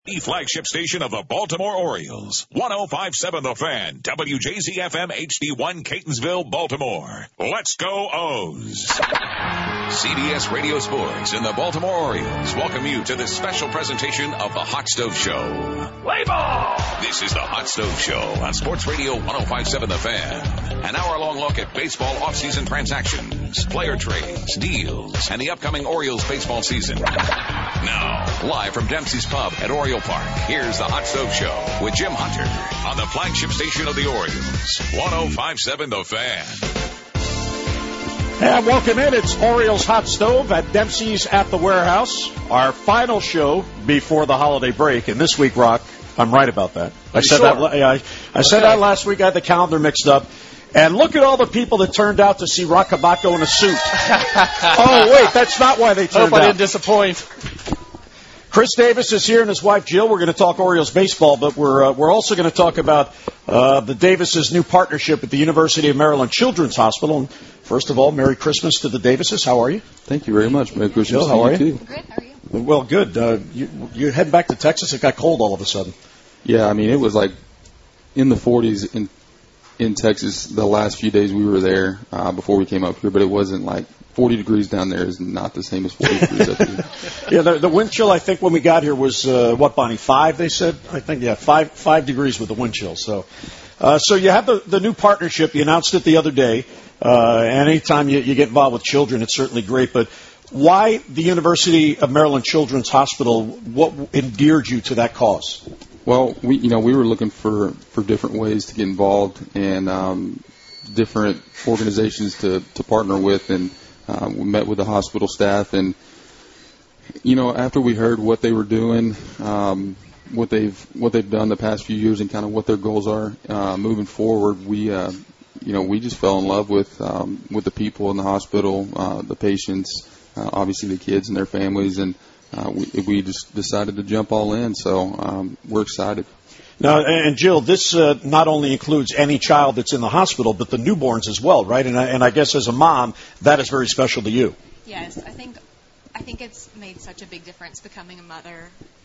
The flagship station of the Baltimore Orioles. 105.7 The Fan, WJZFM HD1 Catonsville, Baltimore. Let's go O's. CBS Radio Sports and the Baltimore Orioles welcome you to this special presentation of the Hot Stove Show. Play ball! This is the Hot Stove Show on Sports Radio 105.7 The Fan. An hour-long look at baseball offseason transactions, player trades, deals, and the upcoming Orioles baseball season. Now, live from Dempsey's Pub at Oriole Park, here's the Hot Stove Show with Jim Hunter on the flagship station of the Orioles, 105.7 The Fan. And welcome in. It's Orioles Hot Stove at Dempsey's at the Warehouse, our final show before the holiday break. And this week, Rock, I'm right about that. I said that last week. I had the calendar mixed up. And look at all the people that turned out to see Rock Cabaco in a suit. Oh, wait, that's not why they turned out. I didn't disappoint. Chris Davis is here and his wife Jill. We're going to talk Orioles baseball, but we're also going to talk about the Davises' new partnership with the University of Maryland Children's Hospital. And first of all, Merry Christmas to the Davises. How are you? Thank you very much. Merry Christmas. Jill, how are you? Good. How are you? Well, good. You heading back to Texas? It got cold all of a sudden. Yeah, I mean, it was like in the 40s in Texas the last few days we were there before we came up here, but it wasn't like 40 degrees down there is not the same as 40 degrees up here. Yeah, the wind chill, I think, when we got here was, Bonnie, 5, they said? I think, yeah, 5 degrees with the wind chill. So you have the new partnership. You announced it the other day. And anytime you get involved with children, it's certainly great. But why the University of Maryland Children's Hospital? What endeared you to that cause? Well, we were looking for different ways to get involved and different organizations to partner with, and we met with the hospital staff, and after we heard what they were doing, what they've done the past few years, and kind of what their goals are moving forward, we just fell in love with the people in the hospital, the patients, obviously the kids and their families, and we just decided to jump all in. So we're excited. Now, and Jill, this not only includes any child that's in the hospital, but the newborns as well, right? And I guess as a mom, that is very special to you. Yes, I think it's made such a big difference becoming a mother.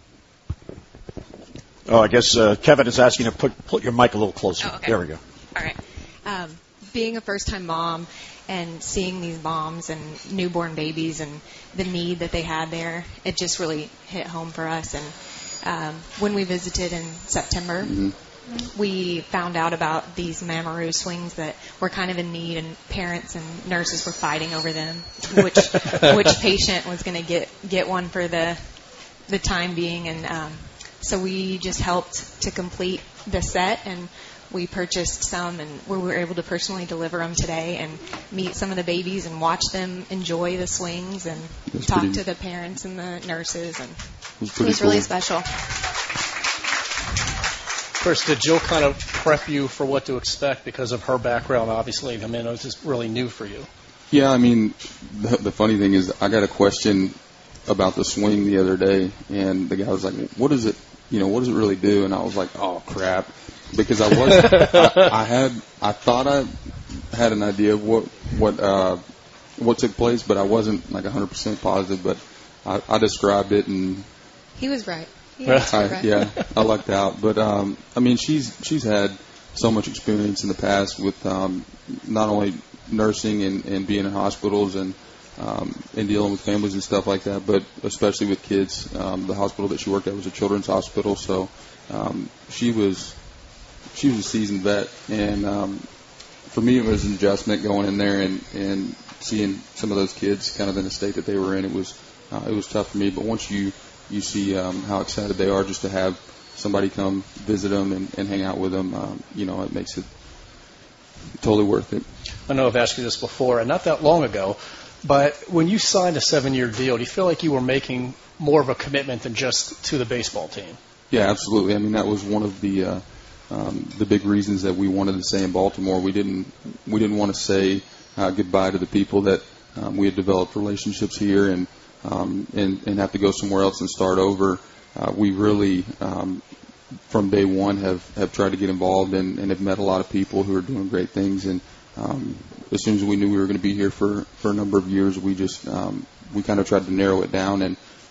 Oh, I guess Kevin is asking you to put your mic a little closer. Oh, okay. There we go. All right. Being a first-time mom and seeing these moms and newborn babies and the need that they had there, it just really hit home for us. And when we visited in September, we found out about these Mamaroo swings that were kind of in need, and parents and nurses were fighting over them, which patient was going to get one for the time being. And so we just helped to complete the set, and we purchased some, and we were able to personally deliver them today and meet some of the babies and watch them enjoy the swings and talk to the parents and the nurses. And it was really special. First, did Jill kind of prep you for what to expect because of her background? Obviously, I mean, it was just really new for you. Yeah, I mean, the funny thing is I got a question about the swing the other day, and the guy was like, what does it really do? And I was like, oh, crap. Because I thought I had an idea of what took place, but I wasn't like 100% positive. But I described it, and he was right. I lucked out. But I mean, she's had so much experience in the past with not only nursing and being in hospitals and dealing with families and stuff like that, but especially with kids. The hospital that she worked at was a children's hospital, so she was a seasoned vet, and for me it was an adjustment going in there and seeing some of those kids kind of in the state that they were in. It was tough for me, but once you see how excited they are just to have somebody come visit them and hang out with them, it makes it totally worth it. I know I've asked you this before, and not that long ago, but when you signed a 7-year deal, do you feel like you were making more of a commitment than just to the baseball team? Yeah, absolutely. I mean, that was one of the big reasons that we wanted to stay in Baltimore. We didn't want to say goodbye to the people that we had developed relationships here and have to go somewhere else and start over. We really, from day one, have tried to get involved and have met a lot of people who are doing great things. And as soon as we knew we were going to be here for a number of years, we kind of tried to narrow it down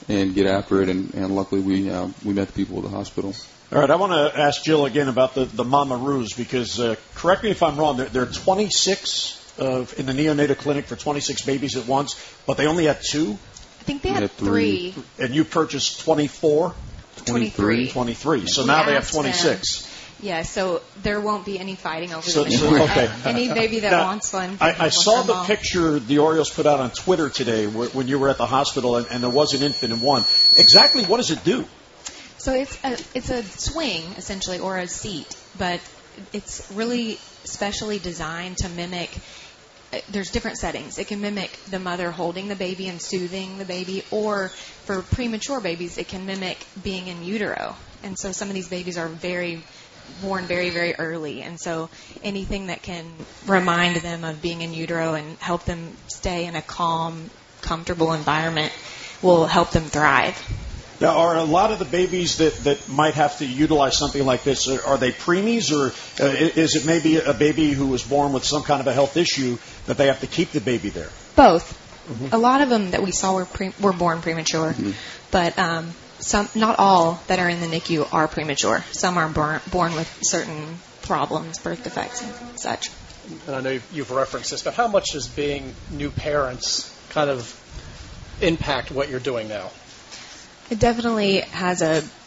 and get after it. And luckily we met the people at the hospital. All right, I want to ask Jill again about the Mama Roos, because correct me if I'm wrong, there are 26 in the neonatal clinic for 26 babies at once, but they only had 2? I think they had 3. And you purchased 24? 23. 23. So now they have 26. Yeah, so there won't be any fighting over them. Okay. Any baby that wants one. I saw the picture the Orioles put out on Twitter today when you were at the hospital, and there was an infant in one. Exactly what does it do? So it's a swing, essentially, or a seat, but it's really specially designed to mimic. There's different settings. It can mimic the mother holding the baby and soothing the baby, or for premature babies, it can mimic being in utero. And so some of these babies are born very, very early. And so anything that can remind them of being in utero and help them stay in a calm, comfortable environment will help them thrive. Now, are a lot of the babies that might have to utilize something like this, are they preemies, or is it maybe a baby who was born with some kind of a health issue that they have to keep the baby there? Both. Mm-hmm. A lot of them that we saw were born premature, but not all that are in the NICU are premature. Some are born with certain problems, birth defects and such. And I know you've referenced this, but how much does being new parents kind of impact what you're doing now? It definitely has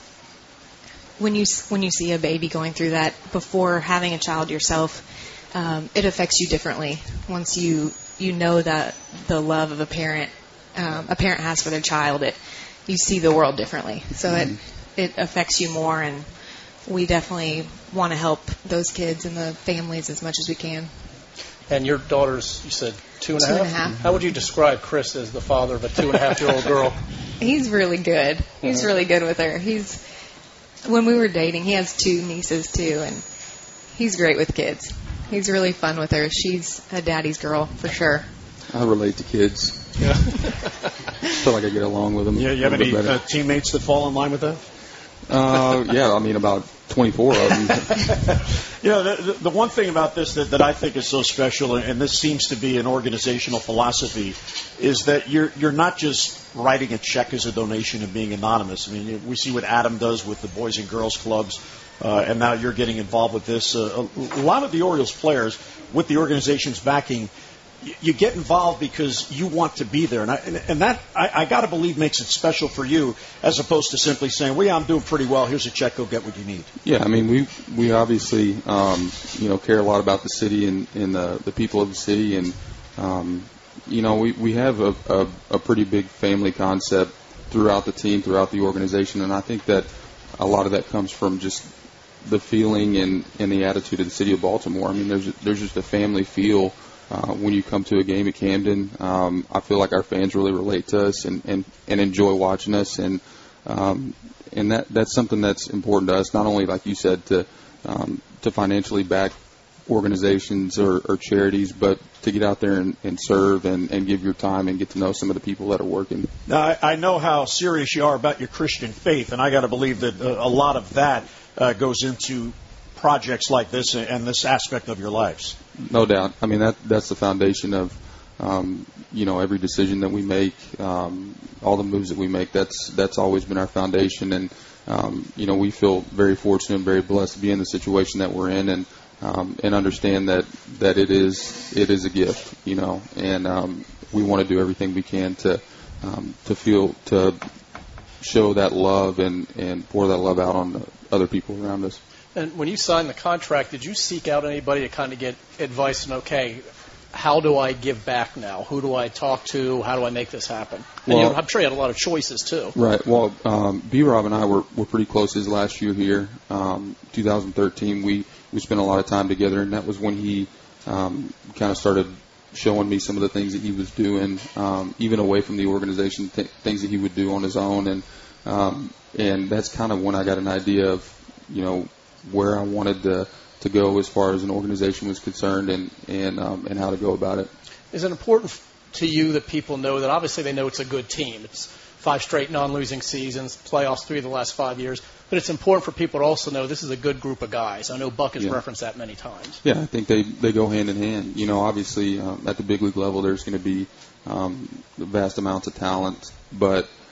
when you see a baby going through that before having a child yourself, it affects you differently. Once you know that the love of a parent has for their child, you see the world differently. So it affects you more, and we definitely want to help those kids and the families as much as we can. And your daughter's, you said, 2.5? 2.5. How would you describe Chris as the father of a 2.5-year-old girl? He's really good. He's really good with her. When we were dating, he has 2 nieces too, and he's great with kids. He's really fun with her. She's a daddy's girl for sure. I relate to kids. Yeah. I feel like I get along with them. Yeah, you have any teammates that fall in line with that? Yeah, I mean, about 24 of them. The one thing about this that I think is so special, and this seems to be an organizational philosophy, is that you're not just writing a check as a donation and being anonymous. I mean, we see what Adam does with the Boys and Girls Clubs, and now you're getting involved with this. A lot of the Orioles players, with the organization's backing, you get involved because you want to be there, and that I got to believe makes it special for you, as opposed to simply saying, "Well, yeah, I'm doing pretty well. Here's a check. Go get what you need." Yeah, I mean, we obviously care a lot about the city and the people of the city, and we have a pretty big family concept throughout the team, throughout the organization, and I think that a lot of that comes from just the feeling and the attitude of the city of Baltimore. I mean, there's just a family feel. When you come to a game at Camden, I feel like our fans really relate to us and enjoy watching us, and that's something that's important to us. Not only, like you said, to financially back organizations or charities, but to get out there and serve and give your time and get to know some of the people that are working. Now, I know how serious you are about your Christian faith, and I got to believe that a lot of that goes into projects like this and this aspect of your lives. No doubt. I mean, that's the foundation of, every decision that we make, all the moves that we make. That's always been our foundation. And, we feel very fortunate and very blessed to be in the situation that we're in, and understand that it is a gift, and we want to do everything we can to show that love and pour that love out on the other people around us. And when you signed the contract, did you seek out anybody to kind of get advice on, okay, how do I give back now? Who do I talk to? How do I make this happen? And I'm sure you had a lot of choices, too. Right. Well, B-Rob and I were pretty close his last year here. 2013, we spent a lot of time together, and that was when he kind of started showing me some of the things that he was doing, even away from the organization, things that he would do on his own. And that's kind of when I got an idea of, where I wanted to go as far as an organization was concerned and how to go about it. Is it important to you that people know that obviously they know it's a good team? It's 5 straight non-losing seasons, playoffs 3 of the last 5 years. But it's important for people to also know this is a good group of guys. I know Buck has referenced that many times. Yeah, I think they go hand in hand. Obviously at the big league level there's going to be vast amounts of talent, but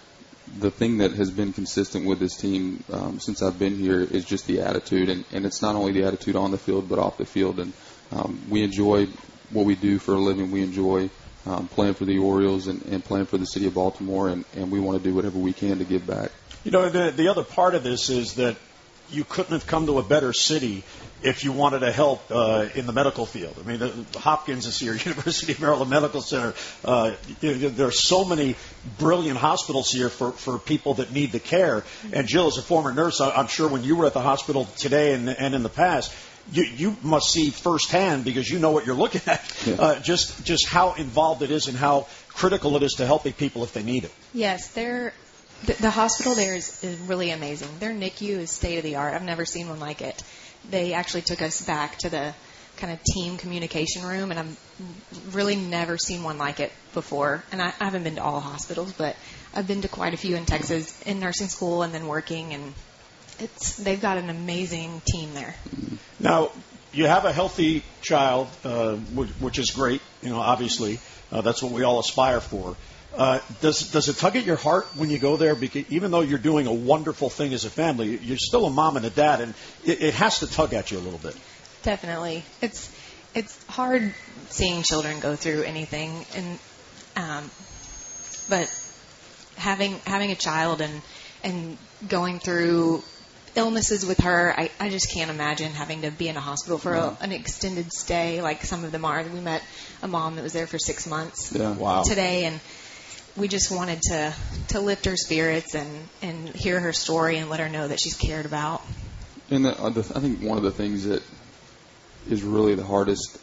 the thing that has been consistent with this team since I've been here is just the attitude, and it's not only the attitude on the field but off the field. And we enjoy what we do for a living. We enjoy playing for the Orioles and playing for the city of Baltimore, and we want to do whatever we can to give back. You know, the other part of this is that you couldn't have come to a better city if you wanted to help in the medical field. I mean, the Hopkins is here, University of Maryland Medical Center. There are so many brilliant hospitals here for people that need the care. And Jill, as a former nurse, I'm sure when you were at the hospital today and in the past, you must see firsthand, because you know what you're looking at, just how involved it is and how critical it is to helping people if they need it. Yes, the hospital there is really amazing. Their NICU is state-of-the-art. I've never seen one like it. They actually took us back to the kind of team communication room, and I've really never seen one like it before. And I haven't been to all hospitals, but I've been to quite a few in Texas in nursing school and then working, and they've got an amazing team there. Now, you have a healthy child, which is great, obviously. That's what we all aspire for. Does it tug at your heart when you go there? Because even though you're doing a wonderful thing as a family, you're still a mom and a dad, and it has to tug at you a little bit. Definitely. It's hard seeing children go through anything, and but having a child and going through illnesses with her, I just can't imagine having to be in a hospital for an extended stay like some of them are. We met a mom that was there for 6 months today, and we just wanted to lift her spirits and hear her story and let her know that she's cared about. And I think one of the things that is really the hardest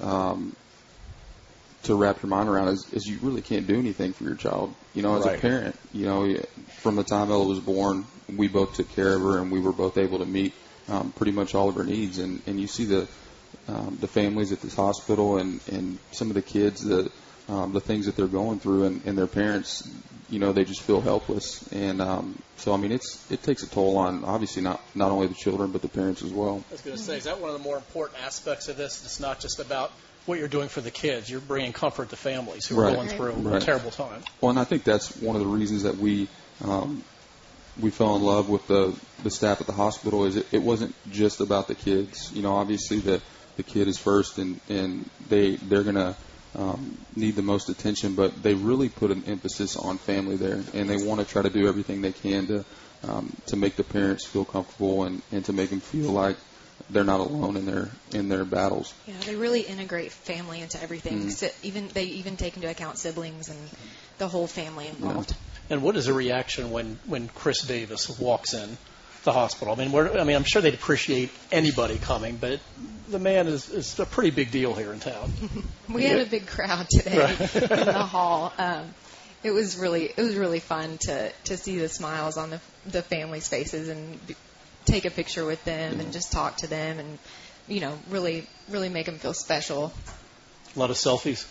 to wrap your mind around is you really can't do anything for your child. As a parent, from the time Ella was born, we both took care of her, and we were both able to meet pretty much all of her needs. And you see the families at this hospital and some of the kids, the things that they're going through, and their parents, they just feel helpless. And so, I mean, it takes a toll on, obviously, not only the children, but the parents as well. I was going to say, is that one of the more important aspects of this? It's not just about what you're doing for the kids. You're bringing comfort to families who are going through a terrible time. Well, and I think that's one of the reasons that we fell in love with the staff at the hospital. Is it wasn't just about the kids. Obviously the kid is first, and they're going to need the most attention, but they really put an emphasis on family there, and they want to try to do everything they can to make the parents feel comfortable and to make them feel like they're not alone in their battles. Yeah, they really integrate family into everything. So they even take into account siblings and the whole family involved. Yeah. And what is the reaction when Chris Davis walks in the hospital? I mean, I'm sure they'd appreciate anybody coming, but the man is a pretty big deal here in town. We had a big crowd today in the hall. It was really fun to see the smiles on the family's faces and take a picture with them and just talk to them and really make them feel special. A lot of selfies.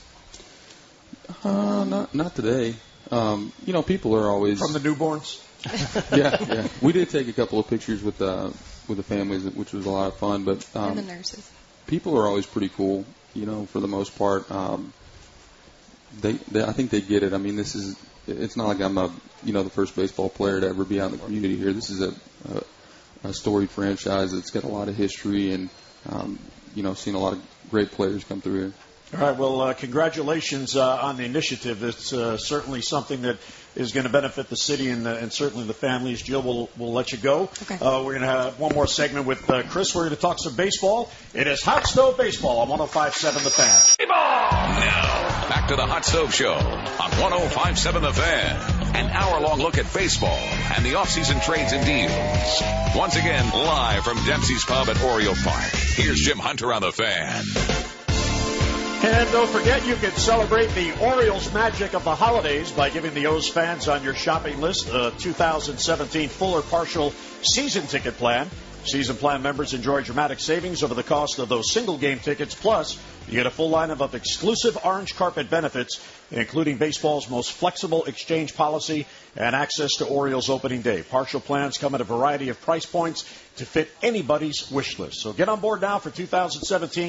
Not today. People are always from the newborns. Yeah. We did take a couple of pictures with the families, which was a lot of fun. But and the nurses. People are always pretty cool. For the most part. They I think they get it. I mean, it's not like I'm the first baseball player to ever be out in the community here. This is a storied franchise that's got a lot of history, and seen a lot of great players come through here. All right. Well, congratulations on the initiative. It's certainly something that is going to benefit the city and certainly the families. Jill, we'll let you go. Okay. We're going to have one more segment with Chris. We're going to talk some baseball. It is Hot Stove Baseball on 105.7 The Fan. Now, back to the Hot Stove Show on 105.7 The Fan. An hour-long look at baseball and the off-season trades and deals. Once again, live from Dempsey's Pub at Oriole Park. Here's Jim Hunter on The Fan. And don't forget, you can celebrate the Orioles magic of the holidays by giving the O's fans on your shopping list a 2017 full or partial season ticket plan. Season plan members enjoy dramatic savings over the cost of those single-game tickets. Plus, you get a full lineup of exclusive orange carpet benefits, including baseball's most flexible exchange policy and access to Orioles opening day. Partial plans come at a variety of price points to fit anybody's wish list. So get on board now for 2017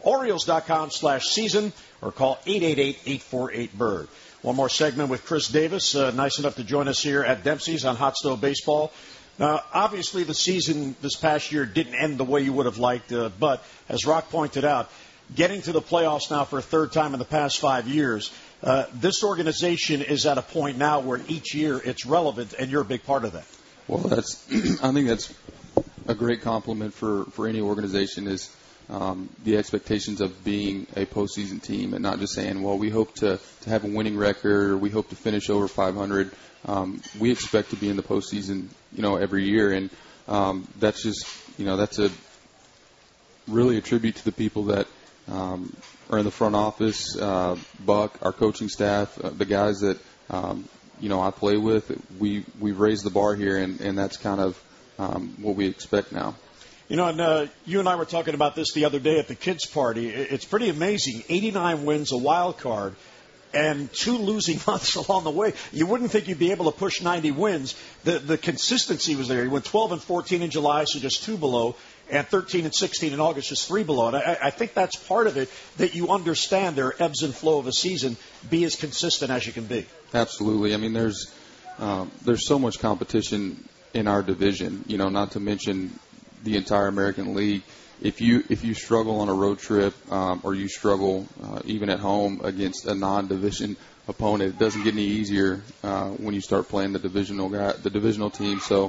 Orioles.com/season or call 888-848-BIRD. One more segment with Chris Davis, nice enough to join us here at Dempsey's on Hot Stove Baseball. Now, obviously, the season this past year didn't end the way you would have liked, but as Rock pointed out, getting to the playoffs now for a third time in the past 5 years, this organization is at a point now where each year it's relevant, and you're a big part of that. Well, I think that's a great compliment for any organization is the expectations of being a postseason team and not just saying, well, we hope to have a winning record or we hope to finish over 500. We expect to be in the postseason, every year, and that's just, that's really a tribute to the people that are in the front office, Buck, our coaching staff, the guys that I play with. We've raised the bar here, and that's kind of what we expect now. And you and I were talking about this the other day at the kids' party. It's pretty amazing. 89 wins, a wild card, and 2 losing months along the way. You wouldn't think you'd be able to push 90 wins. The consistency was there. You went 12-14 in July, so just 2 below, and 13-16 in August, just 3 below. And I think that's part of it, that you understand their ebbs and flow of a season. Be as consistent as you can be. Absolutely. I mean, there's so much competition in our division. Not to mention the entire American League. If you struggle on a road trip or you struggle even at home against a non-division opponent, it doesn't get any easier when you start playing the divisional team. So,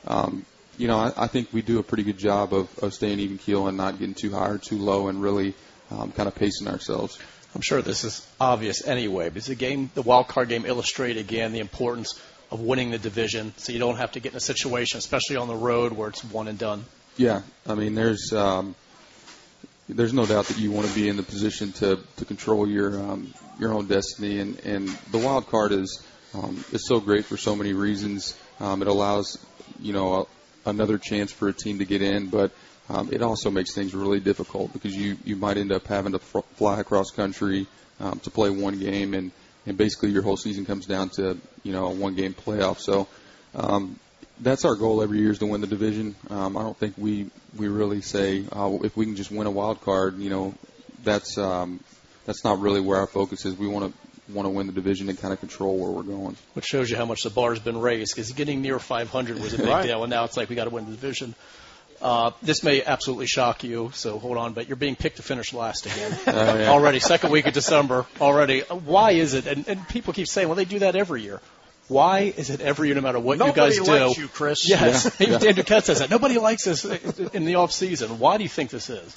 I think we do a pretty good job of staying even keel and not getting too high or too low and really kind of pacing ourselves. I'm sure this is obvious anyway, because the wild card game illustrated again the importance of winning the division, so you don't have to get in a situation, especially on the road, where it's one and done. Yeah, I mean, there's no doubt that you want to be in the position to control your own destiny, and the wild card is so great for so many reasons. It allows another chance for a team to get in, but it also makes things really difficult because you might end up having to fly across country to play one game, and basically your whole season comes down to a one-game playoff. So. That's our goal every year is to win the division. I don't think we really say if we can just win a wild card, that's not really where our focus is. We want to win the division and kind of control where we're going. Which shows you how much the bar's been raised, because getting near 500 was a big deal, and now it's like we got to win the division. This may absolutely shock you, so hold on, but you're being picked to finish last again. Yeah. Already, second week of December already. Why is it? And people keep saying, well, they do that every year. Why is it every year, no matter what you guys do? Nobody likes you, Chris. Yes, even Dan Duquette says that. Nobody likes us in the off season. Why do you think this is?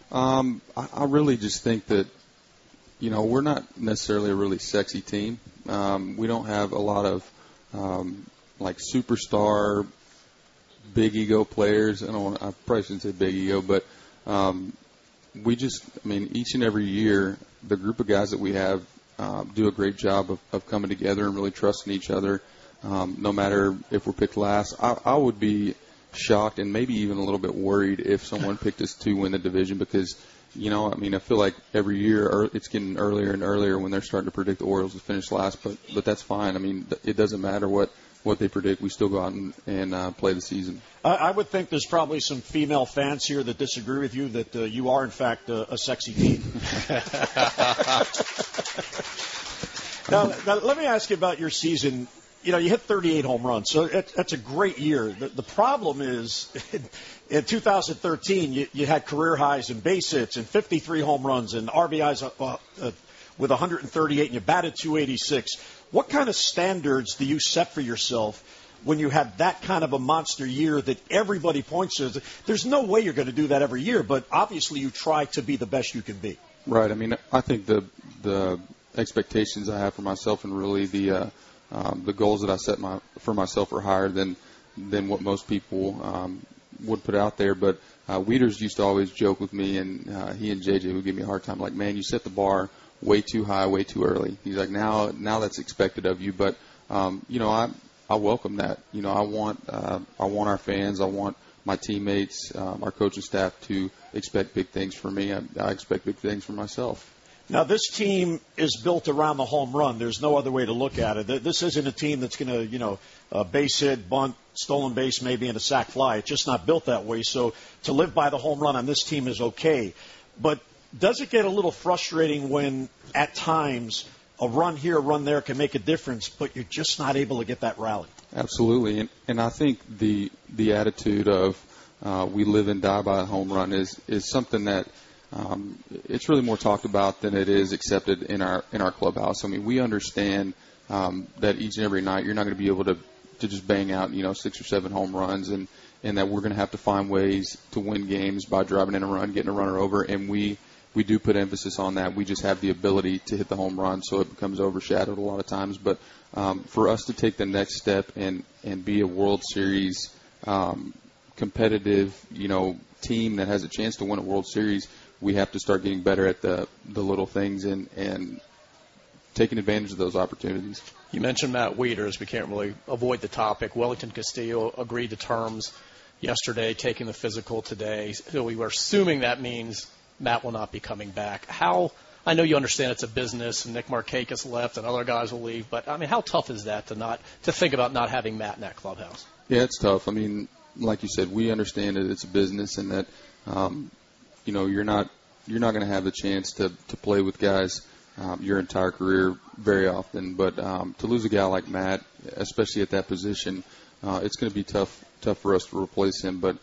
I really just think that, we're not necessarily a really sexy team. We don't have a lot of superstar, big ego players. I probably shouldn't say big ego, but each and every year, the group of guys that we have do a great job of coming together and really trusting each other. No matter if we're picked last, I would be shocked and maybe even a little bit worried if someone picked us to win the division because, I feel like every year it's getting earlier and earlier when they're starting to predict the Orioles to finish last, but that's fine. It doesn't matter what they predict. We still go out and play the season. I would think there's probably some female fans here that disagree with you that you are, in fact, a sexy team. Now, let me ask you about your season. You hit 38 home runs, so that's a great year. The problem is, in 2013, you had career highs in base hits and 53 home runs and RBIs with 138, and you batted .286. What kind of standards do you set for yourself when you have that kind of a monster year that everybody points to? There's no way you're going to do that every year, but obviously you try to be the best you can be. Right. I think the expectations I have for myself and really the goals that I set for myself are higher than what most people would put out there. But Wieters used to always joke with me, and he and JJ would give me a hard time, like, man, you set the bar way too high, way too early. He's like, now that's expected of you. But I welcome that. I want our fans, I want my teammates, our coaching staff to expect big things from me. I expect big things from myself. Now, this team is built around the home run. There's no other way to look at it. This isn't a team that's going to, base hit, bunt, stolen base, maybe, and a sac fly. It's just not built that way. So to live by the home run on this team is okay. But Does it get a little frustrating when, at times, a run here, a run there can make a difference, but you're just not able to get that rally? Absolutely, and I think the attitude of we live and die by a home run is something that it's really more talked about than it is accepted in our clubhouse. I mean, we understand that each and every night you're not going to be able to just bang out 6 or 7 home runs, and that we're going to have to find ways to win games by driving in a run, getting a runner over, and we do put emphasis on that. We just have the ability to hit the home run, so it becomes overshadowed a lot of times. But for us to take the next step and be a World Series competitive, team that has a chance to win a World Series, we have to start getting better at the little things and taking advantage of those opportunities. You mentioned Matt Wieters. We can't really avoid the topic. Wellington Castillo agreed to terms yesterday, taking the physical today. So we were assuming that means Matt will not be coming back. I know you understand it's a business, and Nick Markakis left and other guys will leave, but, I mean, how tough is that to think about not having Matt in that clubhouse? Yeah, it's tough. I mean, like you said, we understand that it's a business and that, you're not going to have the chance to play with guys your entire career very often. But to lose a guy like Matt, especially at that position, it's going to be tough for us to replace him. But,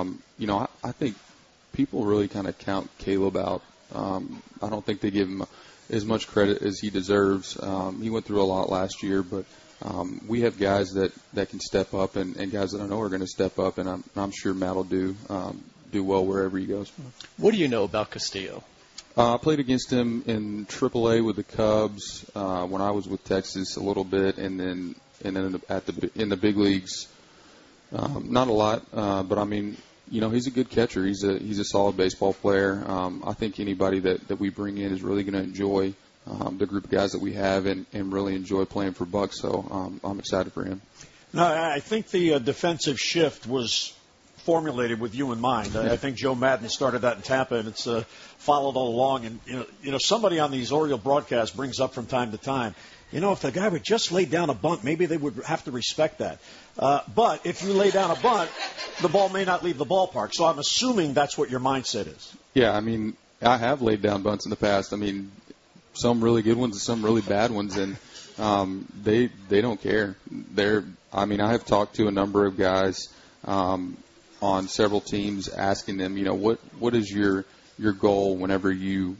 I think people really kind of count Caleb out. I don't think they give him as much credit as he deserves. He went through a lot last year, but we have guys that can step up and guys that I know are going to step up, and I'm sure Matt will do well wherever he goes. What do you know about Castillo? I played against him in AAA with the Cubs when I was with Texas a little bit, and then in the big leagues, not a lot, but I mean, he's a good catcher. He's a solid baseball player. I think anybody that we bring in is really going to enjoy the group of guys that we have and really enjoy playing for Buck. So I'm excited for him. No, I think the defensive shift was formulated with you in mind. I think Joe Madden started that in Tampa, and it's followed all along. And somebody on these Oriole broadcasts brings up from time to time, if the guy would just lay down a bunt, maybe they would have to respect that. But if you lay down a bunt, the ball may not leave the ballpark. So I'm assuming that's what your mindset is. Yeah, I mean, I have laid down bunts in the past. I mean, some really good ones and some really bad ones, and they don't care. I have talked to a number of guys on several teams, asking them, what is your goal whenever you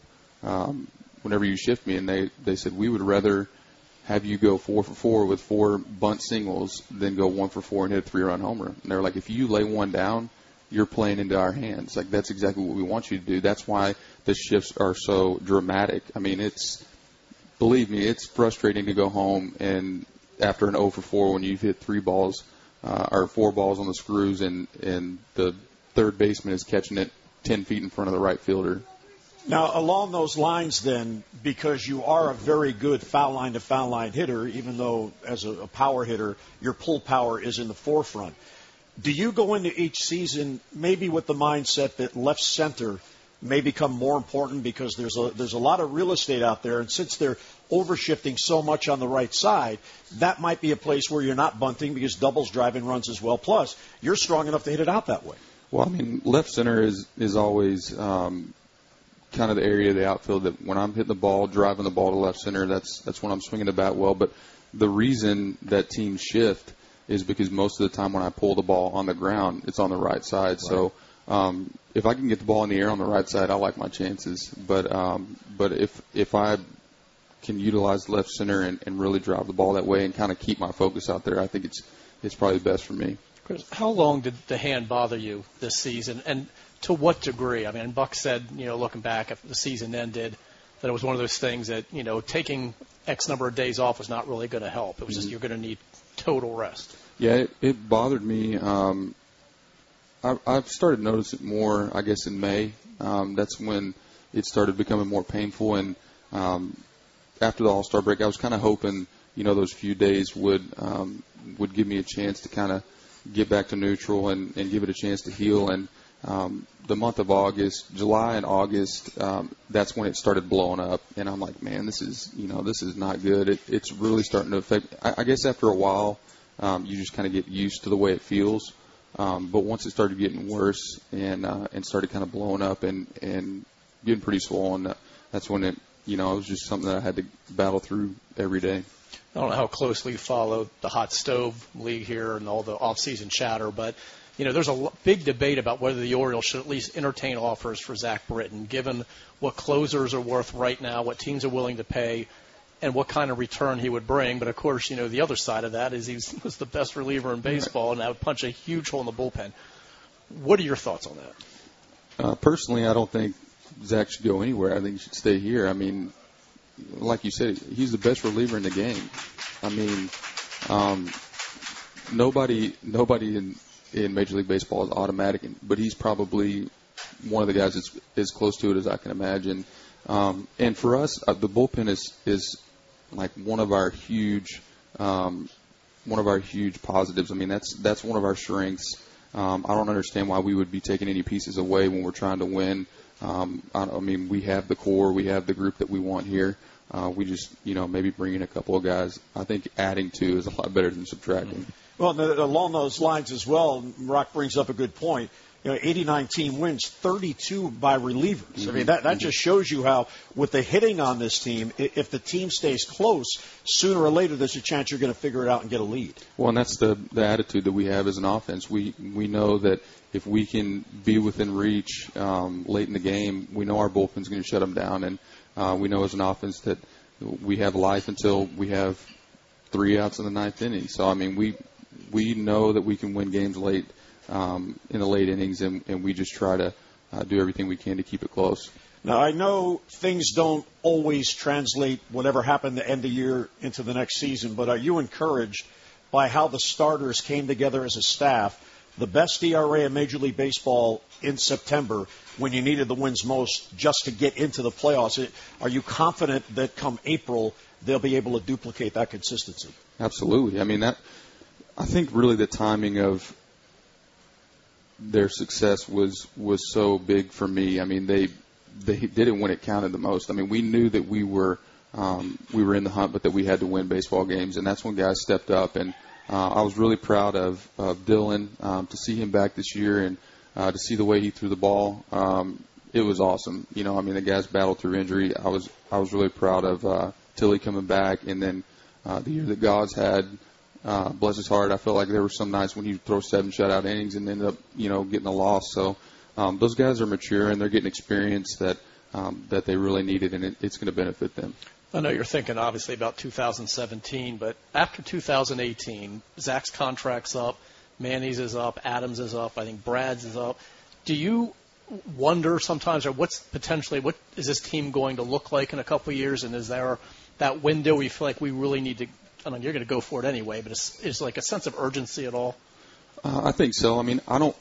shift me? And they said, we would rather have you go 4 for 4 with 4 bunt singles than go 1 for 4 and hit a 3-run homer. And they're like, if you lay one down, you're playing into our hands. Like, that's exactly what we want you to do. That's why the shifts are so dramatic. I mean, believe me, it's frustrating to go home and after an 0 for 4 when you've hit 3 balls or 4 balls on the screws and the third baseman is catching it 10 feet in front of the right fielder. Now, along those lines then, because you are a very good foul line to foul line hitter, even though as a power hitter, your pull power is in the forefront, do you go into each season maybe with the mindset that left center may become more important because there's a lot of real estate out there, and since they're overshifting so much on the right side, that might be a place where you're not bunting because doubles drive in runs as well. Plus, you're strong enough to hit it out that way. Well, I mean, left center is always kind of the area of the outfield that when I'm hitting the ball, driving the ball to left center, that's when I'm swinging the bat well. But the reason that teams shift is because most of the time when I pull the ball on the ground, it's on the right side. Right. So if I can get the ball in the air on the right side, I like my chances. But if I can utilize left center and really drive the ball that way and kind of keep my focus out there, I think it's probably best for me. Chris, how long did the hand bother you this season, and to what degree? I mean, Buck said, looking back after the season ended, that it was one of those things that, taking X number of days off was not really going to help. It was just you're going to need total rest. Yeah, it bothered me. I've started noticing it more, I guess, in May. That's when it started becoming more painful. And after the All-Star break, I was kind of hoping, those few days would give me a chance to kind of get back to neutral and give it a chance to heal. And the month of August, July and August, that's when it started blowing up. And I'm like, man, this is not good. It's really starting to affect. I guess after a while, you just kind of get used to the way it feels. But once it started getting worse and started kind of blowing up and getting pretty swollen. That's when it was just something that I had to battle through every day. I don't know how closely you follow the hot stove league here and all the off-season chatter, but there's a big debate about whether the Orioles should at least entertain offers for Zach Britton, given what closers are worth right now, what teams are willing to pay, and what kind of return he would bring. But, of course, the other side of that is he was the best reliever in baseball, and that would punch a huge hole in the bullpen. What are your thoughts on that? Personally, I don't think Zach should go anywhere. I think he should stay here. I mean, like you said, he's the best reliever in the game. I mean, nobody in Major League Baseball is automatic, but he's probably one of the guys that's as close to it as I can imagine. And for us, the bullpen is like one of our huge positives. I mean, that's one of our strengths. I don't understand why we would be taking any pieces away when we're trying to win. I mean, we have the core, we have the group that we want here. We just, maybe bring in a couple of guys. I think adding to is a lot better than subtracting. Well, along those lines as well, Rock brings up a good point. 89 team wins, 32 by relievers. Mm-hmm. I mean, that just shows you how, with the hitting on this team, if the team stays close, sooner or later there's a chance you're going to figure it out and get a lead. Well, and that's the attitude that we have as an offense. We know that if we can be within reach late in the game, we know our bullpen's going to shut them down, and we know as an offense that we have life until we have 3 outs in the 9th inning. So, I mean, we know that we can win games late in the late innings, and we just try to do everything we can to keep it close. Now, I know things don't always translate whatever happened the end of year into the next season, but are you encouraged by how the starters came together as a staff? The best ERA in Major League Baseball in September when you needed the wins most just to get into the playoffs. Are you confident that come April they'll be able to duplicate that consistency? Absolutely. I mean, I think really the timing of their success was so big for me. I mean, they did it when it counted the most. I mean, we knew that we were in the hunt, but that we had to win baseball games, and that's when guys stepped up. And I was really proud of Dylan to see him back this year and to see the way he threw the ball. It was awesome. I mean, the guys battled through injury. I was really proud of Tilly coming back, and then the year that Gods had. Bless his heart, I felt like there were some nights when he'd throw 7 shutout innings and ended up, getting a loss. So those guys are mature and they're getting experience that they really needed, and it's going to benefit them. I know you're thinking obviously about 2017, but after 2018, Zach's contract's up, Manny's is up, Adams is up, I think Brad's is up. Do you wonder sometimes, or what is this team going to look like in a couple of years, and is there that window where you feel like we really need to? I mean, you're going to go for it anyway, but is like a sense of urgency at all? I think so. I mean,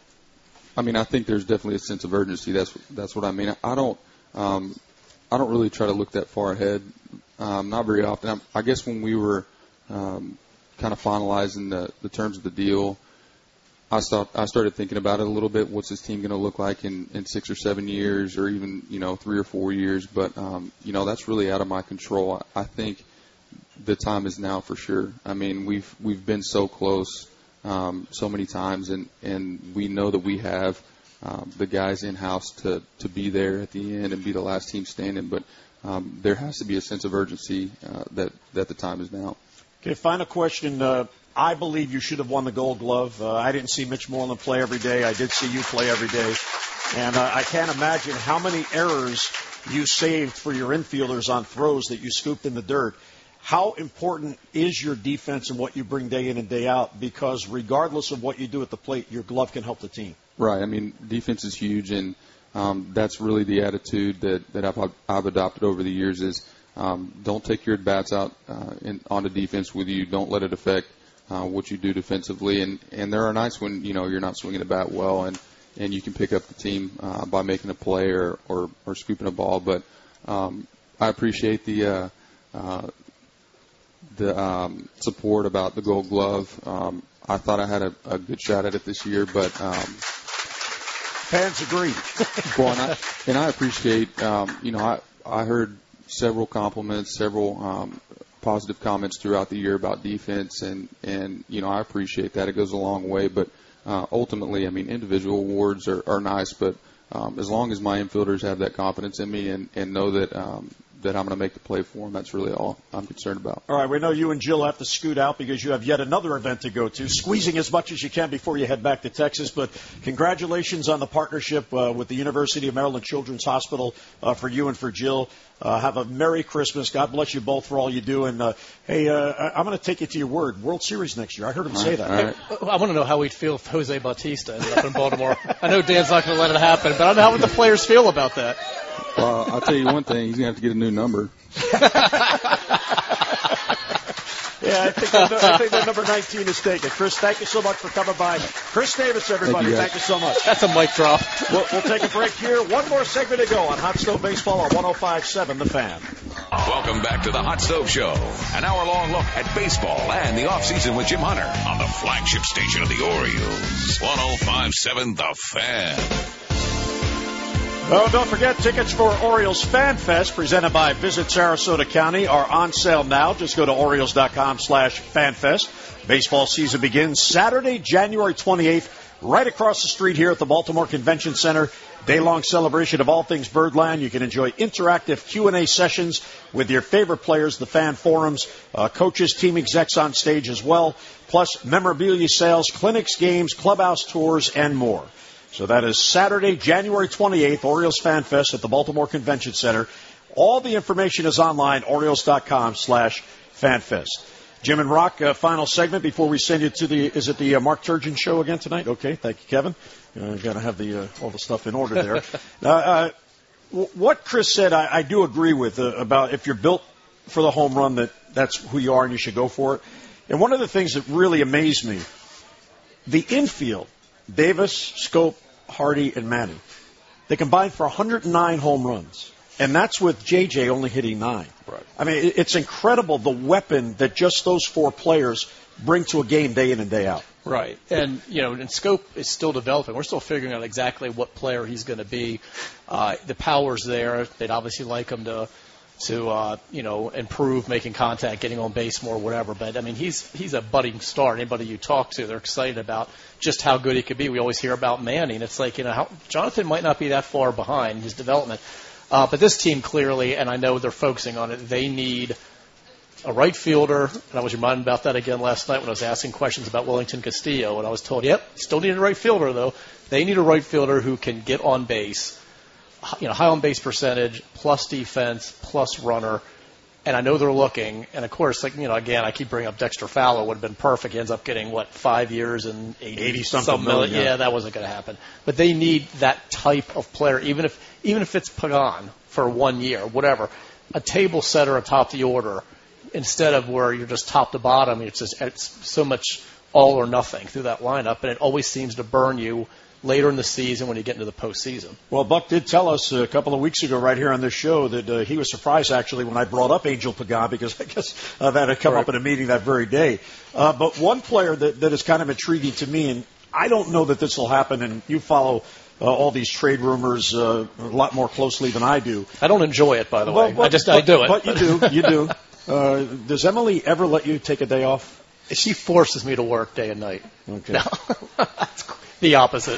I think there's definitely a sense of urgency. That's what I mean. I don't really try to look that far ahead. Not very often. I guess when we were kind of finalizing the terms of the deal, I started thinking about it a little bit. What's this team going to look like in 6 or 7 years, or even 3 or 4 years? But that's really out of my control. I think the time is now for sure. I mean, we've been so close so many times, and we know that we have the guys in house to be there at the end and be the last team standing. But there has to be a sense of urgency that the time is now. Okay, final question. I believe you should have won the Gold Glove. I didn't see Mitch Moreland play every day. I did see you play every day. And I can't imagine how many errors you saved for your infielders on throws that you scooped in the dirt. How important is your defense and what you bring day in and day out? Because regardless of what you do at the plate, your glove can help the team. Right. I mean, defense is huge, and that's really the attitude that I've adopted over the years is don't take your at-bats out onto defense with you. Don't let it affect what you do defensively. And there are nights when, you're not swinging the bat well, and you can pick up the team by making a play or scooping a ball. But I appreciate the support about the Gold Glove. I thought I had a good shot at it this year, but fans agree. Well, and I appreciate. I heard several compliments, several positive comments throughout the year about defense, and I appreciate that. It goes a long way, but ultimately, I mean, individual awards are nice, but as long as my infielders have that confidence in me and know that that I'm going to make the play for them, that's really all I'm concerned about. All right, we know you and Jill have to scoot out because you have yet another event to go to, squeezing as much as you can before you head back to Texas. But congratulations on the partnership with the University of Maryland Children's Hospital for you and for Jill. Have a Merry Christmas. God bless you both for all you do. And, hey, I'm going to take you to your word. World Series next year. I heard him say that. Right. I want to know how we'd feel if Jose Bautista ended up in Baltimore. I know Dan's not going to let it happen, but I don't know how the players feel about that. Well, I'll tell you one thing. He's going to have to get a new number. Yeah, I think that number 19 is taken. Chris, thank you so much for coming by. Chris Davis, everybody, thank you so much. That's a mic drop. We'll take a break here. One more segment to go on Hot Stove Baseball on 105.7 The Fan. Welcome back to the Hot Stove Show, an hour-long look at baseball and the offseason with Jim Hunter on the flagship station of the Orioles, 105.7 The Fan. Oh, don't forget, tickets for Orioles Fan Fest presented by Visit Sarasota County are on sale now. Just go to Orioles.com/FanFest. Baseball season begins Saturday, January 28th, right across the street here at the Baltimore Convention Center. Day-long celebration of all things Birdland. You can enjoy interactive Q&A sessions with your favorite players, the fan forums, coaches, team execs on stage as well, plus memorabilia sales, clinics, games, clubhouse tours, and more. So that is Saturday, January 28th, Orioles Fan Fest at the Baltimore Convention Center. All the information is online, Orioles.com/FanFest. Jim and Rock, final segment before we send you to is it the Mark Turgeon show again tonight? Okay, thank you, Kevin. Got to have all the stuff in order there. What Chris said, I do agree with about if you're built for the home run, that's who you are and you should go for it. And one of the things that really amazed me, the infield, Davis, Scope, Hardy, and Manny, they combined for 109 home runs. And that's with J.J. only hitting 9. Right. I mean, it's incredible the weapon that just those 4 players bring to a game day in and day out. Right. And, and Scope is still developing. We're still figuring out exactly what player he's going to be. The power's there. They'd obviously like him to improve making contact, getting on base more, whatever. But, I mean, he's a budding star. Anybody you talk to, they're excited about just how good he could be. We always hear about Manning. It's like, Jonathan might not be that far behind his development. But this team clearly, and I know they're focusing on it, they need a right fielder. And I was reminded about that again last night when I was asking questions about Wellington Castillo. And I was told, still need a right fielder, though. They need a right fielder who can get on base, high on base percentage, plus defense, plus runner. And I know they're looking. And, of course, again, I keep bringing up Dexter Fowler. Would have been perfect. He ends up getting, 5 years and 80-something million. Yeah, that wasn't going to happen. But they need that type of player, even if it's Pagan for 1 year, whatever. A table setter atop the order instead of where you're just top to bottom. It's so much all or nothing through that lineup. And it always seems to burn you later in the season when you get into the postseason. Well, Buck did tell us a couple of weeks ago right here on this show that he was surprised, actually, when I brought up Angel Pagan because I guess that had come up in a meeting that very day. But one player that is kind of intriguing to me, and I don't know that this will happen, and you follow all these trade rumors a lot more closely than I do. I don't enjoy it, by the way. I do it. But you do. Does Emily ever let you take a day off? She forces me to work day and night. Okay. No, that's the opposite.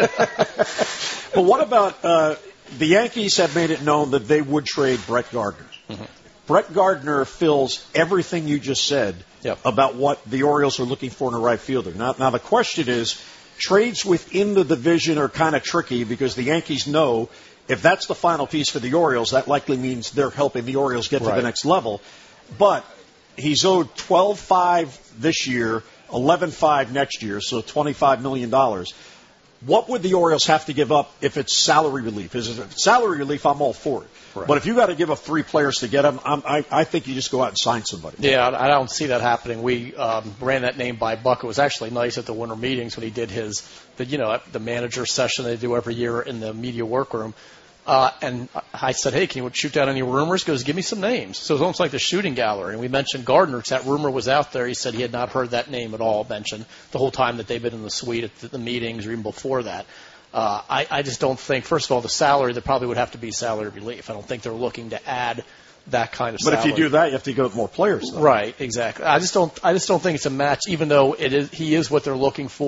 But what about the Yankees have made it known that they would trade Brett Gardner. Mm-hmm. Brett Gardner fills everything you just said about what the Orioles are looking for in a right fielder. Now the question is, trades within the division are kind of tricky because the Yankees know if that's the final piece for the Orioles, that likely means they're helping the Orioles get to the next level. But he's owed $12.5 this year, $11.5 next year, so $25 million. What would the Orioles have to give up if it's salary relief? If it's salary relief, I'm all for it. Right. But if you got to give up 3 players to get him, I think you just go out and sign somebody. Yeah, I don't see that happening. We ran that name by Buck. It was actually nice at the winter meetings when he did the manager session they do every year in the media workroom. And I said, hey, can you shoot down any rumors? He goes, give me some names. So it was almost like the shooting gallery. And we mentioned Gardner because that rumor was out there. He said he had not heard that name at all mentioned the whole time that they've been in the suite at the meetings or even before that. I just don't think, first of all, the salary, there probably would have to be salary relief. I don't think they're looking to add that kind of salary. But if you do that, you have to go with more players, though. Right, exactly. I just don't think it's a match, even though he is what they're looking for.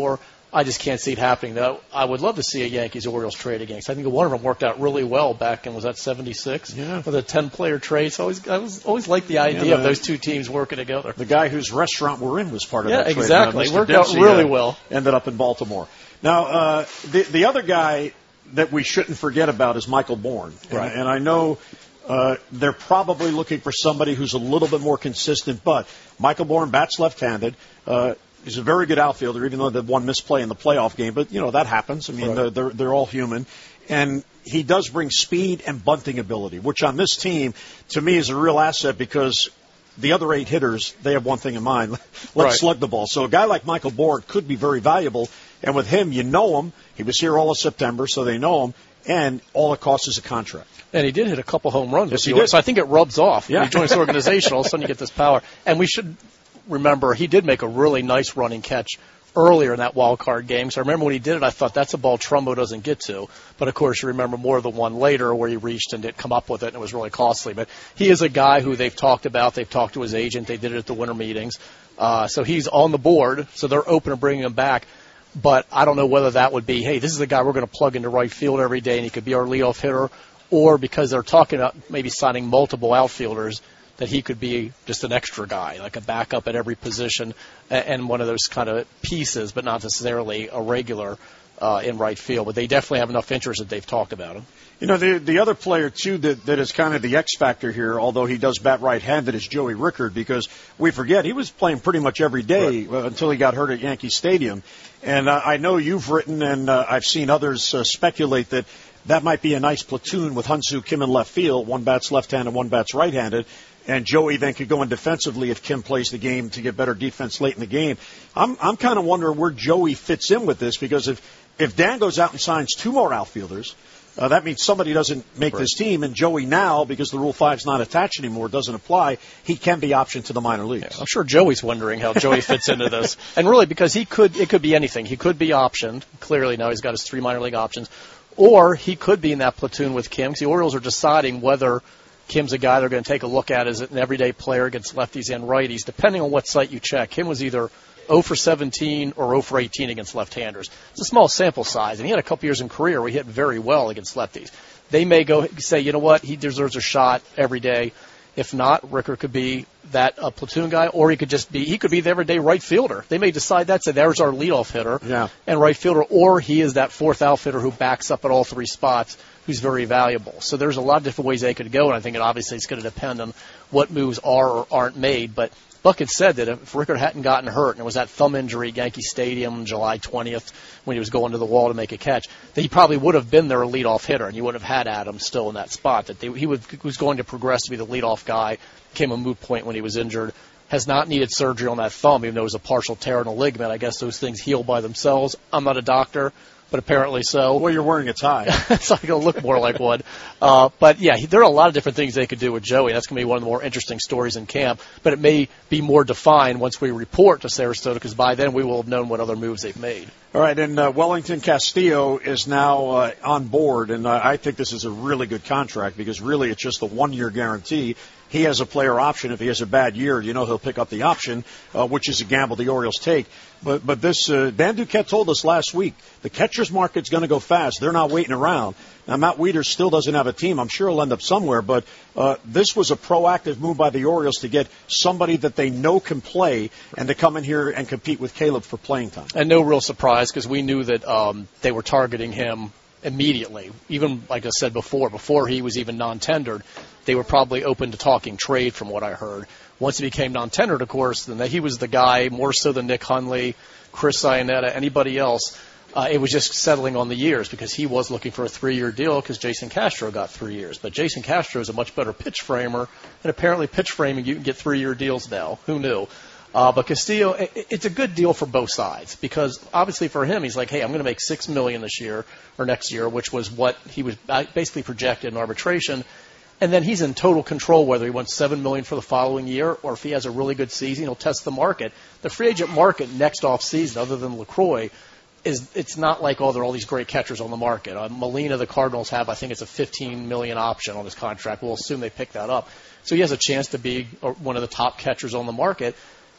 I just can't see it happening. Though I would love to see a Yankees-Orioles trade again. I think one of them worked out really well back in, was that 76? Yeah. With a 10-player trade. So I always liked the idea of those two teams working together. The guy whose restaurant we're in was part of that trade. Exactly. Mr. Worked Dempsey, out really well. Ended up in Baltimore. Now, the other guy that we shouldn't forget about is Michael Bourn. Right. And I know they're probably looking for somebody who's a little bit more consistent, but Michael Bourn bats left-handed. He's a very good outfielder, even though they one misplay in the playoff game. But, that happens. I mean, they're all human. And he does bring speed and bunting ability, which on this team, to me, is a real asset because the other 8 hitters, they have one thing in mind. Let's slug the ball. So a guy like Michael Bourn could be very valuable. And with him, you know him. He was here all of September, so they know him. And all it costs is a contract. And he did hit a couple home runs. Yes, he did. So I think it rubs off. Yeah. When you join this organization, all of a sudden you get this power. And we should remember he did make a really nice running catch earlier in that wild card game. So I remember when he did it, I thought that's a ball Trumbo doesn't get to. But, of course, you remember more of the one later where he reached and didn't come up with it, and it was really costly. But he is a guy who they've talked about. They've talked to his agent. They did it at the winter meetings. So he's on the board, so they're open to bringing him back. But I don't know whether that would be, hey, this is the guy we're going to plug into right field every day, and he could be our leadoff hitter, or because they're talking about maybe signing multiple outfielders, that he could be just an extra guy, like a backup at every position and one of those kind of pieces, but not necessarily a regular in right field. But they definitely have enough interest that they've talked about him. The other player, too, that is kind of the X factor here, although he does bat right-handed, is Joey Rickard, because we forget he was playing pretty much every day until he got hurt at Yankee Stadium. And I know you've written, and I've seen others speculate that might be a nice platoon with Hyun-Soo Kim in left field. One bats left-handed, one bats right-handed. And Joey then could go in defensively if Kim plays the game to get better defense late in the game. I'm kind of wondering where Joey fits in with this, because if Dan goes out and signs 2 more outfielders, that means somebody doesn't make this team, and Joey now, because the Rule 5 is not attached anymore, doesn't apply, he can be optioned to the minor leagues. Yeah, I'm sure Joey's wondering how Joey fits into this. And really, because it could be anything. He could be optioned. Clearly now he's got his 3 minor league options. Or he could be in that platoon with Kim, because the Orioles are deciding whether Kim's a guy they're going to take a look at as an everyday player against lefties and righties, depending on what site you check. Kim was either 0 for 17 or 0 for 18 against left-handers. It's a small sample size, and he had a couple years in career where he hit very well against lefties. They may go say, you know what, he deserves a shot every day. If not, Rickard could be that platoon guy, or he could be the everyday right fielder. They may decide that, say, there's our leadoff hitter and right fielder, or he is that 4th outfielder who backs up at all 3 spots, who's very valuable. So there's a lot of different ways they could go, and I think obviously it's going to depend on what moves are or aren't made. But Buck had said that if Rickard hadn't gotten hurt and it was that thumb injury at Yankee Stadium July 20th when he was going to the wall to make a catch, that he probably would have been their leadoff hitter, and you wouldn't have had Adams still in that spot. That he was going to progress to be the leadoff guy, became a moot point when he was injured, has not needed surgery on that thumb, even though it was a partial tear in a ligament. I guess those things heal by themselves. I'm not a doctor, but apparently so. Well, you're wearing a tie. It's not going to look more like one. But, yeah, there are a lot of different things they could do with Joey. That's going to be one of the more interesting stories in camp. But it may be more defined once we report to Sarasota, because by then we will have known what other moves they've made. All right, and Wellington Castillo is now on board, and I think this is a really good contract because really it's just a 1-year guarantee. He has a player option. If he has a bad year, he'll pick up the option, which is a gamble the Orioles take. But this, Dan Duquette told us last week, the catcher's market's going to go fast. They're not waiting around. Now, Matt Wieters still doesn't have a team. I'm sure he'll end up somewhere, but this was a proactive move by the Orioles to get somebody that they know can play and to come in here and compete with Caleb for playing time. And no real surprise, because we knew that they were targeting him immediately. Even, like I said before he was even non-tendered, they were probably open to talking trade from what I heard. Once he became non-tendered, of course, then he was the guy, more so than Nick Hundley, Chris Iannetta, anybody else. It was just settling on the years because he was looking for a 3-year deal because Jason Castro got 3 years. But Jason Castro is a much better pitch framer, and apparently pitch framing, you can get 3-year deals now. Who knew? But Castillo, it's a good deal for both sides because obviously for him, he's like, hey, I'm going to make $6 million this year or next year, which was what he was basically projected in arbitration. And then he's in total control whether he wants $7 million for the following year or if he has a really good season, he'll test the market. The free agent market next off season, other than LaCroix, it's not like, there are all these great catchers on the market. Molina, the Cardinals have, I think it's a $15 million option on his contract. We'll assume they pick that up. So he has a chance to be one of the top catchers on the market.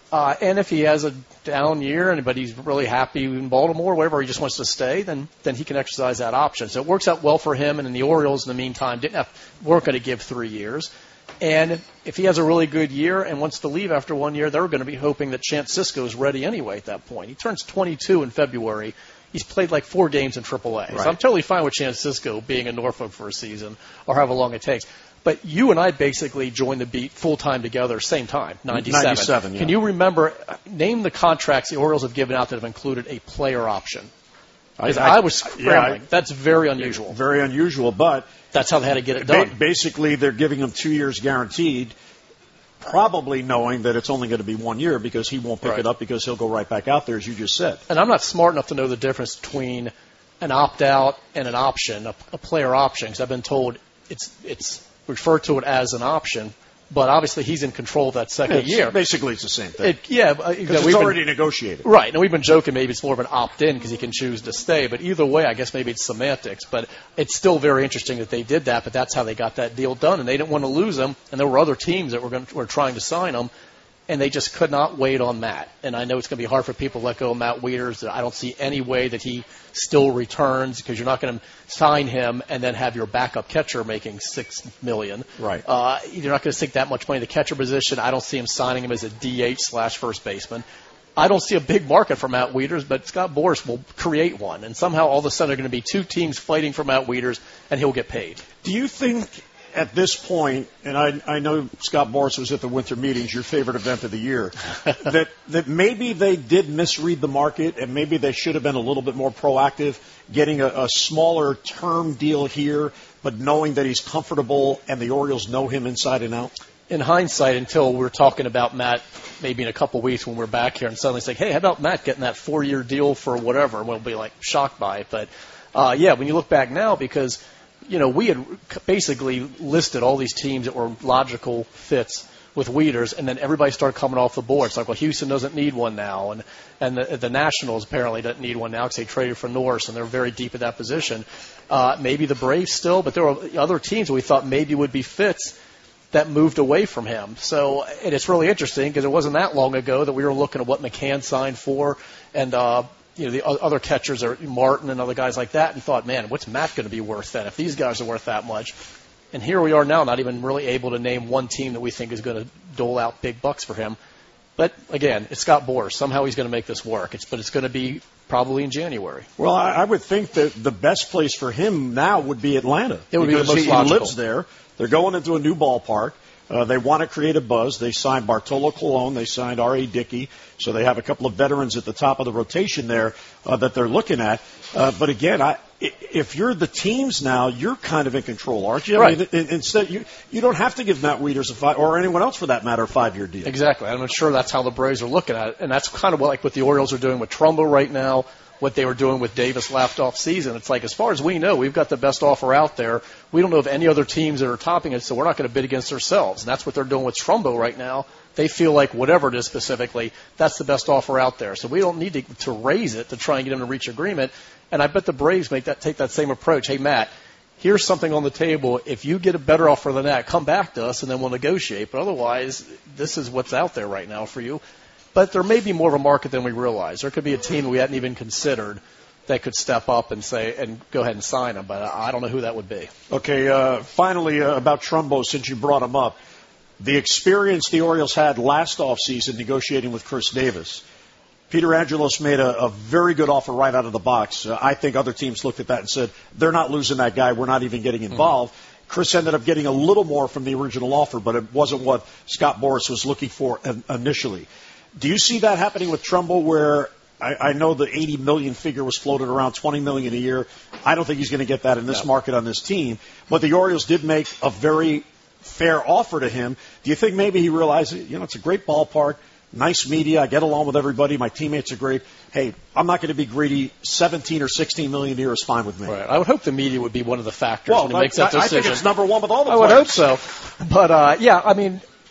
And if he has a down year, but he's really happy in Baltimore, wherever he just wants to stay, then he can exercise that option. So it works out well for him. And then the Orioles, in the meantime, weren't going to give 3 years. And if he has a really good year and wants to leave after 1 year, they're going to be hoping that Chance Sisco is ready anyway at that point. He turns 22 in February. He's played like 4 games in AAA. Right. So I'm totally fine with Chance Sisco being in Norfolk for a season or however long it takes. But you and I basically joined the beat full-time together, same time, 97. 97, yeah. Can you remember, name the contracts the Orioles have given out that have included a player option? I was scrambling. That's very unusual. Very unusual, but that's how they had to get it done. Basically, they're giving him 2 years guaranteed, probably knowing that it's only going to be 1 year because he won't pick it up because he'll go right back out there, as you just said. And I'm not smart enough to know the difference between an opt-out and an option, a player option, because I've been told it's refer to it as an option, but obviously he's in control of that second year. Basically, it's the same thing. Because it's already negotiated. Right, and we've been joking maybe it's more of an opt-in because he can choose to stay, but either way, I guess maybe it's semantics, but it's still very interesting that they did that, but that's how they got that deal done, and they didn't want to lose him, and there were other teams that were trying to sign him, and they just could not wait on Matt. And I know it's going to be hard for people to let go of Matt Wieters. I don't see any way that he still returns because you're not going to sign him and then have your backup catcher making $6 million. Right. You're not going to sink that much money in the catcher position. I don't see him signing him as a DH/first baseman. I don't see a big market for Matt Wieters, but Scott Boras will create one. And somehow all of a sudden there are going to be 2 teams fighting for Matt Wieters, and he'll get paid. Do you think at this point, and I know Scott Boras was at the winter meetings, your favorite event of the year, that maybe they did misread the market and maybe they should have been a little bit more proactive, getting a smaller term deal here, but knowing that he's comfortable and the Orioles know him inside and out? In hindsight, until we're talking about Matt maybe in a couple weeks when we're back here and suddenly say, hey, how about Matt getting that 4-year deal for whatever? And we'll be like shocked by it. But, when you look back now, because we had basically listed all these teams that were logical fits with Wieters, and then everybody started coming off the board. It's like, well, Houston doesn't need one now, and the Nationals apparently don't need one now because they traded for Norris, and they're very deep at that position. Maybe the Braves still, but there were other teams that we thought maybe would be fits that moved away from him. So, and it's really interesting because it wasn't that long ago that we were looking at what McCann signed for, and the other catchers are Martin and other guys like that, and thought, man, what's Matt going to be worth then if these guys are worth that much? And here we are now, not even really able to name one team that we think is going to dole out big bucks for him. But again, it's Scott Boras. Somehow he's going to make this work. But it's going to be probably in January. Well, I would think that the best place for him now would be Atlanta. It would be the most logical. He lives there. They're going into a new ballpark. They want to create a buzz. They signed Bartolo Colon. They signed R.A. Dickey. So they have a couple of veterans at the top of the rotation there that they're looking at. But again, if you're the teams now, you're kind of in control, aren't you? Right. I mean, instead, you don't have to give Matt Wieters or anyone else for that matter a 5-year deal. Exactly. I'm sure that's how the Braves are looking at it. And that's kind of like what the Orioles are doing with Trumbo right now, what they were doing with Davis last off season. It's like, as far as we know, we've got the best offer out there. We don't know of any other teams that are topping it, so we're not going to bid against ourselves. And that's what they're doing with Trumbo right now. They feel like whatever it is specifically, that's the best offer out there. So we don't need to raise it to try and get them to reach agreement. And I bet the Braves take that same approach. Hey, Matt, here's something on the table. If you get a better offer than that, come back to us and then we'll negotiate. But otherwise, this is what's out there right now for you. But there may be more of a market than we realize. There could be a team we hadn't even considered that could step up and go ahead and sign him. But I don't know who that would be. Okay, finally, about Trumbo, since you brought him up. The experience the Orioles had last offseason negotiating with Chris Davis. Peter Angelos made a very good offer right out of the box. I think other teams looked at that and said, they're not losing that guy. We're not even getting involved. Mm-hmm. Chris ended up getting a little more from the original offer, but it wasn't what Scott Boras was looking for initially. Do you see that happening with Trumbo where I know the $80 million figure was floated around, $20 million a year. I don't think he's going to get that in this market on this team. But the Orioles did make a very fair offer to him. Do you think maybe he realizes, it's a great ballpark, nice media, I get along with everybody, my teammates are great. Hey, I'm not going to be greedy. 17 or 16 million a year is fine with me. Right. I would hope the media would be one of the factors when he makes that decision. I think it's number one with all the players. I would hope so. But,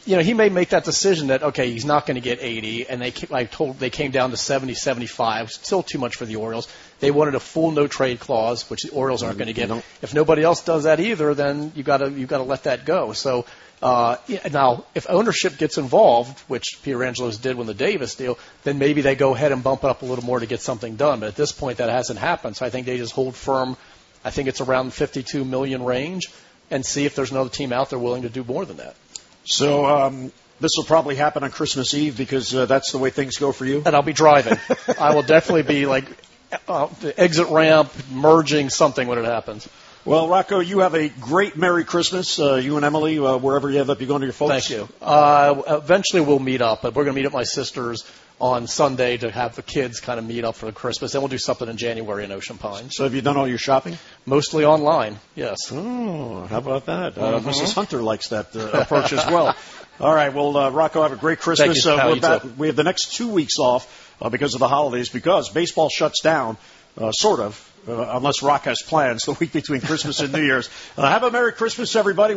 he may make that decision that, okay, he's not going to get 80, and they came down to 70, 75, still too much for the Orioles. They wanted a full no-trade clause, which the Orioles aren't going to get. If nobody else does that either, then you got to let that go. So now, if ownership gets involved, which Peter Angelos did with the Davis deal, then maybe they go ahead and bump it up a little more to get something done. But at this point, that hasn't happened. So I think they just hold firm. I think it's around $52 million range, and see if there's another team out there willing to do more than that. So this will probably happen on Christmas Eve because that's the way things go for you? And I'll be driving. I will definitely be the exit ramp, merging, something when it happens. Well, Rocco, you have a great Merry Christmas, you and Emily, wherever you end up, you going to your folks? Thank you. Eventually we'll meet up, but we're going to meet at my sister's on Sunday to have the kids kind of meet up for the Christmas. Then we'll do something in January in Ocean Pines. So have you done all your shopping? Mostly online, yes. Oh, how about that? Mrs. Hunter likes that approach as well. All right, well, Rocco, have a great Christmas. Thank you. We have the next 2 weeks off because of the holidays, because baseball shuts down, sort of, unless Rock has plans the week between Christmas and New Year's. Have a Merry Christmas, everybody.